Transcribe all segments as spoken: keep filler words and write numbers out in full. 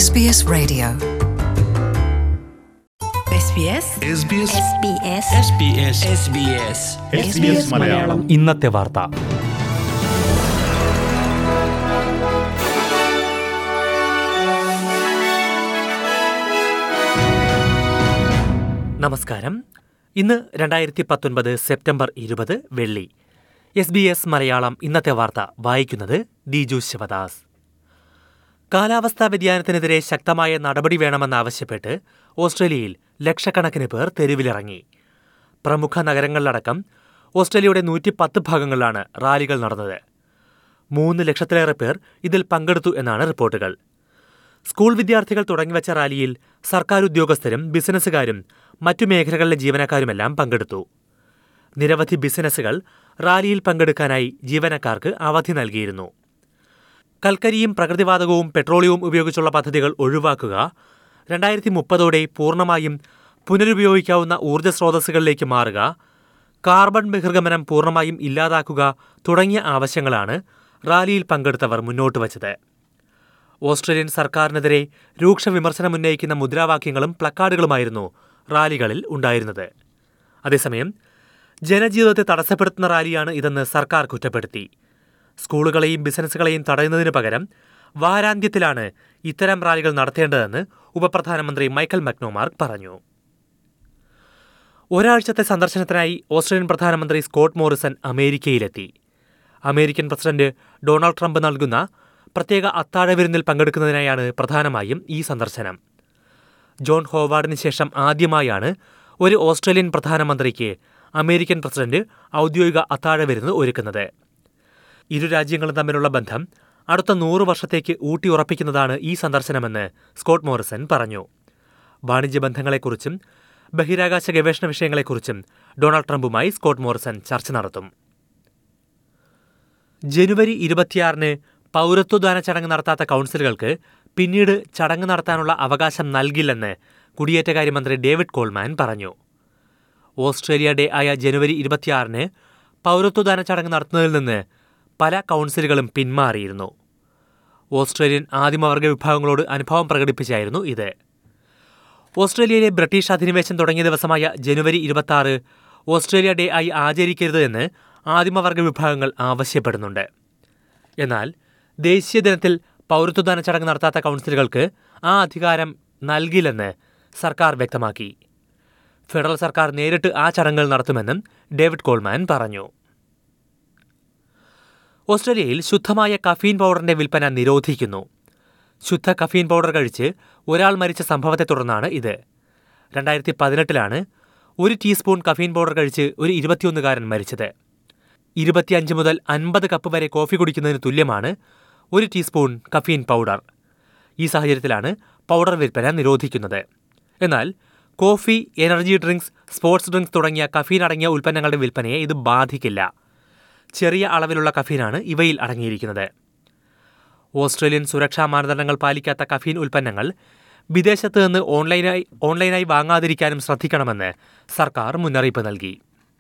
S B S Radio. SBS SBS SBS SBS SBS Malayalam. ഇന്നത്തെ വാർത്ത. നമസ്കാരം. ഇന്ന് രണ്ടായിരത്തി പത്തൊൻപത് സെപ്റ്റംബർ ഇരുപത് വെള്ളി. എസ് ബി എസ് മലയാളം ഇന്നത്തെ വാർത്ത വായിക്കുന്നത് ദിജു ശിവദാസ്. കാലാവസ്ഥാ വ്യതിയാനത്തിനെതിരെ ശക്തമായ നടപടി വേണമെന്നാവശ്യപ്പെട്ട് ഓസ്ട്രേലിയയിൽ ലക്ഷക്കണക്കിന് പേർ തെരുവിലിറങ്ങി. പ്രമുഖ നഗരങ്ങളിലടക്കം ഓസ്ട്രേലിയയുടെ നൂറ്റി പത്ത് ഭാഗങ്ങളിലാണ് റാലികൾ നടന്നത്. മൂന്ന് ലക്ഷത്തിലേറെ പേർ ഇതിൽ പങ്കെടുത്തു എന്നാണ് റിപ്പോർട്ടുകൾ. സ്കൂൾ വിദ്യാർത്ഥികൾ തുടങ്ങിവച്ച റാലിയിൽ സർക്കാർ ഉദ്യോഗസ്ഥരും ബിസിനസ്സുകാരും മറ്റു മേഖലകളിലെ ജീവനക്കാരുമെല്ലാം പങ്കെടുത്തു. നിരവധി ബിസിനസ്സുകൾ റാലിയിൽ പങ്കെടുക്കാനായി ജീവനക്കാർക്ക് അവധി നൽകിയിരുന്നു. കൽക്കരിയും പ്രകൃതിവാതകവും പെട്രോളിയവും ഉപയോഗിച്ചുള്ള പദ്ധതികൾ ഒഴിവാക്കുക, രണ്ടായിരത്തി മുപ്പതോടെ പൂർണ്ണമായും പുനരുപയോഗിക്കാവുന്ന ഊർജ്ജ സ്രോതസ്സുകളിലേക്ക് മാറുക, കാർബൺ ബഹിർഗമനം പൂർണ്ണമായും ഇല്ലാതാക്കുക തുടങ്ങിയ ആവശ്യങ്ങളാണ് റാലിയിൽ പങ്കെടുത്തവർ മുന്നോട്ട് വച്ചത്. ഓസ്ട്രേലിയൻ സർക്കാരിനെതിരെ രൂക്ഷ വിമർശനമുന്നയിക്കുന്ന മുദ്രാവാക്യങ്ങളും പ്ലക്കാർഡുകളുമായിരുന്നു റാലികളിൽ ഉണ്ടായിരുന്നത്. അതേസമയം ജനജീവിതത്തെ തടസ്സപ്പെടുത്തുന്ന റാലിയാണ് ഇതെന്ന് സർക്കാർ കുറ്റപ്പെടുത്തി. സ്കൂളുകളെയും ബിസിനസ്സുകളെയും തടയുന്നതിനു പകരം വാരാന്ത്യത്തിലാണ് ഇത്തരം റാലികൾ നടത്തേണ്ടതെന്ന് ഉപപ്രധാനമന്ത്രി മൈക്കൽ മക്നോമാർക്ക് പറഞ്ഞു. ഒരാഴ്ചത്തെ സന്ദർശനത്തിനായി ഓസ്ട്രേലിയൻ പ്രധാനമന്ത്രി സ്കോട്ട് മോറിസൺ അമേരിക്കയിലെത്തി. അമേരിക്കൻ പ്രസിഡന്റ് ഡൊണാൾഡ് ട്രംപ് നൽകുന്ന പ്രത്യേക അത്താഴ വിരുന്നിൽ പങ്കെടുക്കുന്നതിനായാണ് പ്രധാനമായും ഈ സന്ദർശനം. ജോൺ ഹോവാർഡിന് ശേഷം ആദ്യമായാണ് ഒരു ഓസ്ട്രേലിയൻ പ്രധാനമന്ത്രിക്ക് അമേരിക്കൻ പ്രസിഡന്റ് ഔദ്യോഗിക അത്താഴ വിരുന്ന് ഒരുക്കുന്നത്. ഇരു രാജ്യങ്ങളും തമ്മിലുള്ള ബന്ധം അടുത്ത നൂറു വർഷത്തേക്ക് ഊട്ടിയുറപ്പിക്കുന്നതാണ് ഈ സന്ദർശനമെന്ന് സ്കോട്ട് മോറിസൺ പറഞ്ഞു. വാണിജ്യ ബന്ധങ്ങളെക്കുറിച്ചും ബഹിരാകാശ ഗവേഷണ വിഷയങ്ങളെക്കുറിച്ചും ഡൊണാൾഡ് ട്രംപുമായി സ്കോട്ട് മോറിസൺ ചർച്ച നടത്തും. ജനുവരി ഇരുപത്തിയാറിന് പൗരത്വദാന ചടങ്ങ് നടത്താത്ത കൗൺസിലുകൾക്ക് പിന്നീട് ചടങ്ങ് നടത്താനുള്ള അവകാശം നൽകില്ലെന്ന് കുടിയേറ്റകാര്യമന്ത്രി ഡേവിഡ് കോൾമാൻ പറഞ്ഞു. ഓസ്ട്രേലിയ ഡേ ആയ ജനുവരി ഇരുപത്തിയാറിന് പൗരത്വദാന ചടങ്ങ് നടത്തുന്നതിൽ നിന്ന് പല കൗൺസിലുകളും പിന്മാറിയിരുന്നു. ഓസ്ട്രേലിയൻ ആദിമവർഗ വിഭാഗങ്ങളോട് അനുഭവം പ്രകടിപ്പിച്ചായിരുന്നു ഇത്. ഓസ്ട്രേലിയയിലെ ബ്രിട്ടീഷ് അധിനിവേശം തുടങ്ങിയ ദിവസമായ ജനുവരി ഇരുപത്തിയാറ് ഓസ്ട്രേലിയ ഡേ ആയി ആചരിക്കരുത് എന്ന് ആദിമവർഗ വിഭാഗങ്ങൾ ആവശ്യപ്പെടുന്നുണ്ട്. എന്നാൽ ദേശീയ ദിനത്തിൽ പൗരത്വദാന ചടങ്ങ് നടത്താത്ത കൗൺസിലുകൾക്ക് ആ അധികാരം നൽകില്ലെന്ന് സർക്കാർ വ്യക്തമാക്കി. ഫെഡറൽ സർക്കാർ നേരിട്ട് ആ ചടങ്ങുകൾ നടത്തുമെന്നും ഡേവിഡ് കോൾമാൻ പറഞ്ഞു. ഓസ്ട്രേലിയയിൽ ശുദ്ധമായ കഫീൻ പൗഡറിന്റെ വിൽപ്പന നിരോധിക്കുന്നു. ശുദ്ധ കഫീൻ പൗഡർ കഴിച്ച് ഒരാൾ മരിച്ച സംഭവത്തെ തുടർന്നാണ് ഇത്. രണ്ടായിരത്തി പതിനെട്ടിലാണ് ഒരു ടീസ്പൂൺ കഫീൻ പൗഡർ കഴിച്ച് ഒരു ഇരുപത്തിയൊന്നുകാരൻ മരിച്ചത്. ഇരുപത്തിയഞ്ച് മുതൽ അൻപത് കപ്പ് വരെ കോഫി കുടിക്കുന്നതിന് തുല്യമാണ് ഒരു ടീസ്പൂൺ കഫീൻ പൗഡർ. ഈ സാഹചര്യത്തിലാണ് പൗഡർ വിൽപ്പന നിരോധിക്കുന്നത്. എന്നാൽ coffee, energy drinks, sports drinks തുടങ്ങിയ കഫീൻ അടങ്ങിയ ഉൽപ്പന്നങ്ങളുടെ വിൽപ്പനയെ ഇത് ബാധിക്കില്ല. ചെറിയ അളവിലുള്ള കഫീനാണ് ഇവയിൽ അടങ്ങിയിരിക്കുന്നത്. ഓസ്ട്രേലിയൻ സുരക്ഷാ മാനദണ്ഡങ്ങൾ പാലിക്കാത്ത കഫീൻ ഉൽപ്പന്നങ്ങൾ വിദേശത്ത് നിന്ന് ഓൺലൈനായി ഓൺലൈനായി വാങ്ങാതിരിക്കാനും ശ്രദ്ധിക്കണമെന്ന് സർക്കാർ മുന്നറിയിപ്പ് നൽകി.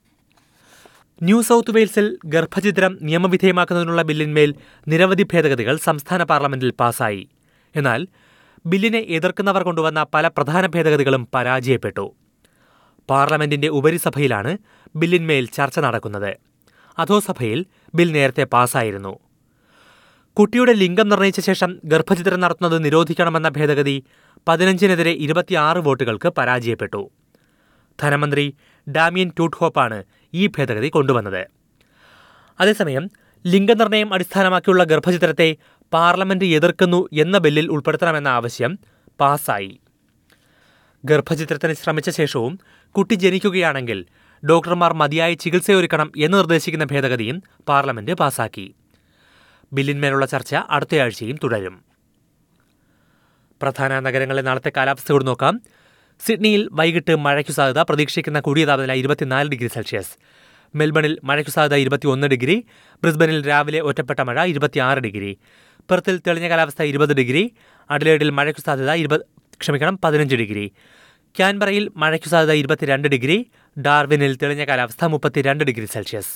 ന്യൂ സൗത്ത് വെയിൽസിൽ ഗർഭഛിദ്രം നിയമവിധേയമാക്കുന്നതിനുള്ള ബില്ലിന്മേൽ നിരവധി ഭേദഗതികൾ സംസ്ഥാന പാർലമെന്റിൽ പാസായി. എന്നാൽ ബില്ലിനെ എതിർക്കുന്നവർ കൊണ്ടുവന്ന പല പ്രധാന ഭേദഗതികളും പരാജയപ്പെട്ടു. പാർലമെന്റിന്റെ ഉപരിസഭയിലാണ് ബില്ലിന്മേൽ ചർച്ച നടക്കുന്നത്. അധോസഭയിൽ ബിൽ നേരത്തെ പാസായിരുന്നു. കുട്ടിയുടെ ലിംഗം നിർണയിച്ച ശേഷം ഗർഭഛിദ്രം നടത്തുന്നത് നിരോധിക്കണമെന്ന ഭേദഗതി പതിനഞ്ചിനെതിരെ ഇരുപത്തിയാറ് വോട്ടുകൾക്ക് പരാജയപ്പെട്ടു. ധനമന്ത്രി ഡാമിയൻ ടൂട്ട്ഹോപ്പാണ് ഈ ഭേദഗതി കൊണ്ടുവന്നത്. അതേസമയം ലിംഗനിർണയം അടിസ്ഥാനമാക്കിയുള്ള ഗർഭഛിദ്രത്തെ പാർലമെന്റ് എതിർക്കുന്നു എന്ന ബില്ലിൽ ഉൾപ്പെടുത്തണമെന്ന ആവശ്യം പാസായി. ഗർഭഛിദ്രത്തിന് ശ്രമിച്ച ശേഷവും കുട്ടി ജനിക്കുകയാണെങ്കിൽ ഡോക്ടർമാർ മതിയായ ചികിത്സയൊരുക്കണം എന്ന് നിർദ്ദേശിക്കുന്ന ഭേദഗതിയും പാർലമെന്റ് പാസാക്കി. ബില്ലിന്മേലുള്ള ചർച്ച അടുത്തയാഴ്ചയും തുടരും. പ്രധാന നഗരങ്ങളിലെ നാളത്തെ കാലാവസ്ഥയോട് നോക്കാം. സിഡ്നിയിൽ വൈകിട്ട് മഴയ്ക്കു സാധ്യത, പ്രതീക്ഷിക്കുന്ന കൂടിയ താപനില ഇരുപത്തിനാല് ഡിഗ്രി സെൽഷ്യസ്. മെൽബണിൽ മഴയ്ക്കു സാധ്യത ഇരുപത്തിയൊന്ന് ഡിഗ്രി. ബ്രിസ്ബനിൽ രാവിലെ ഒറ്റപ്പെട്ട മഴ ഇരുപത്തിയാറ് ഡിഗ്രി. പെർത്തിൽ തെളിഞ്ഞ കാലാവസ്ഥ ഇരുപത് ഡിഗ്രി. അഡലേഡിൽ മഴയ്ക്കു സാധ്യത ഇരുപത് ക്ഷമിക്കണം പതിനഞ്ച് ഡിഗ്രി. ക്യാൻബറയിൽ മഴയ്ക്കു സാധ്യത ഇരുപത്തിരണ്ട് ഡിഗ്രി. ഡാർവിനിൽ തെളിഞ്ഞ കാലാവസ്ഥ മുപ്പത്തിരണ്ട് degree Celsius.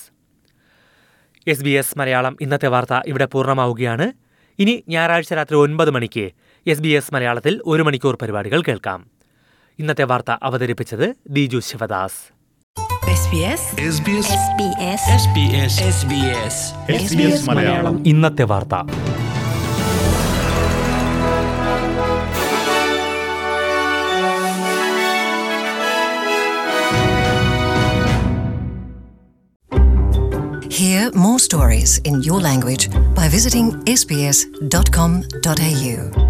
S B S Malayalam ഇന്നത്തെ വാർത്ത ഇവിടെ പൂർണ്ണമാവുകയാണ്. ഇനി ഞായറാഴ്ച രാത്രി ഒൻപത് മണിക്ക് എസ് ബി എസ് മലയാളത്തിൽ ഒരു മണിക്കൂർ പരിപാടികൾ കേൾക്കാം. ഇന്നത്തെ വാർത്ത അവതരിപ്പിച്ചത് ദിജു ശിവദാസ്. ഇന്നത്തെ വാർത്ത. Hear more stories in your language by visiting s b s dot com dot a u.